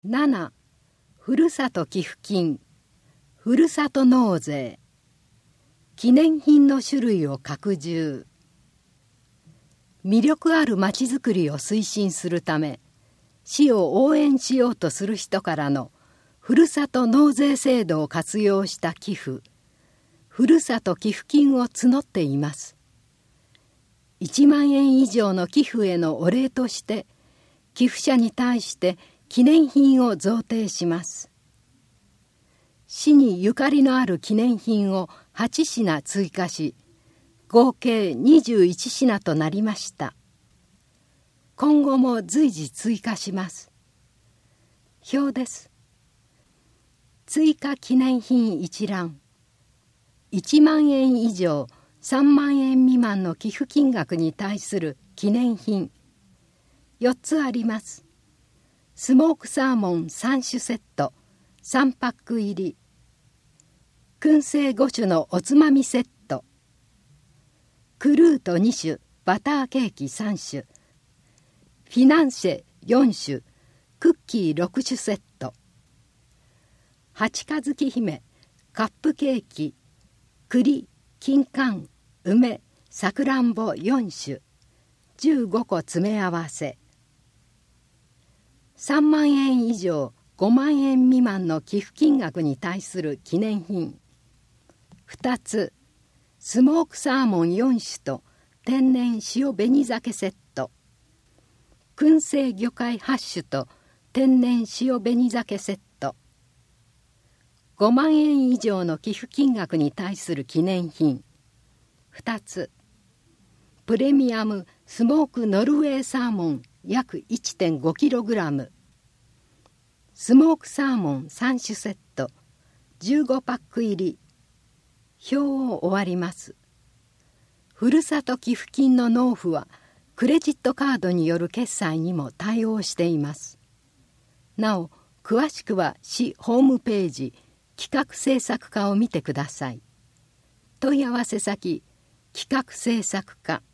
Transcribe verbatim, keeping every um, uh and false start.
なな. ふるさと寄付金、ふるさと納税、記念品の種類を拡充。魅力あるまちづくりを推進するため、市を応援しようとする人からのふるさと納税制度を活用した寄付、ふるさと寄付金を募っています。いちまんえん以上の寄付へのお礼として、寄付者に対して記念品を贈呈します。市にゆかりのある記念品をはちしな追加し、合計にじゅういちしなとなりました。今後も随時追加します。表です。追加記念品一覧。いちまんえん以上さんまんえん未満の寄付金額に対する記念品。よっつあります。スモークサーモンさんしゅセットさんパック入り。燻製ごしゅのおつまみセット。クルートにしゅバターケーキさんしゅ。フィナンシェよんしゅクッキーろくしゅセット。八日月姫カップケーキ栗金柑梅さくらんぼよんしゅじゅうごこ詰め合わせ。さんまんえん以上ごまんえん未満の寄付金額に対する記念品ふたつ。スモークサーモンよんしゅと天然塩紅鮭セット。燻製魚介はっしゅと天然塩紅鮭セット。ごまんえん以上の寄付金額に対する記念品ふたつ。プレミアムスモークノルウェーサーモン約 いってんごキログラム。スモークサーモンさんしゅセットじゅうごパック入り。表を終わります。ふるさと寄付金の納付はクレジットカードによる決済にも対応しています。なお詳しくは市ホームページ企画制作課を見てください。問い合わせ先企画制作課